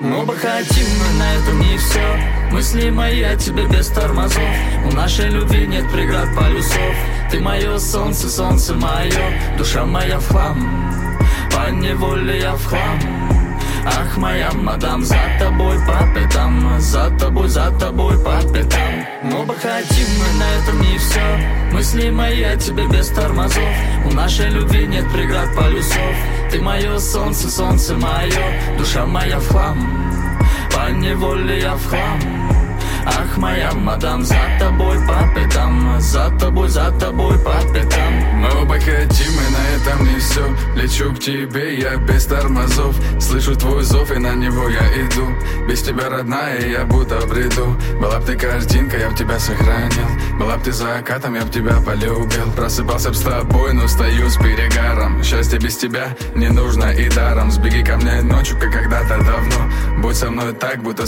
Мы оба хотим, но на этом не все. Мысли мои о тебе без тормозов. У нашей любви нет преград, полюсов. Ты мое солнце, солнце мое. Душа моя в хлам, по неволе я в хлам. Ах, моя мадам, за тобой по пятам. За тобой по пятам. Мы оба хотим, но на этом не все. Мысли мои о тебе без тормозов. У нашей любви нет преград, полюсов. Ты мое солнце, солнце мое. Душа моя в хлам, по неволе я в хлам. Ах, моя мадам, за тобой по пятам. За тобой по пятам. Мы оба хотим, и на этом не все. Лечу к тебе, я без тормозов. Слышу твой зов, и на него я иду. Без тебя, родная, я будто в бреду. Была б ты картинка, я б тебя сохранил. Была б ты закатом, я б тебя полюбил. Просыпался б с тобой, но стою с перегаром. Счастье без тебя не нужно и даром. Сбеги ко мне ночью, как когда-то давно. Будь со мной так, будто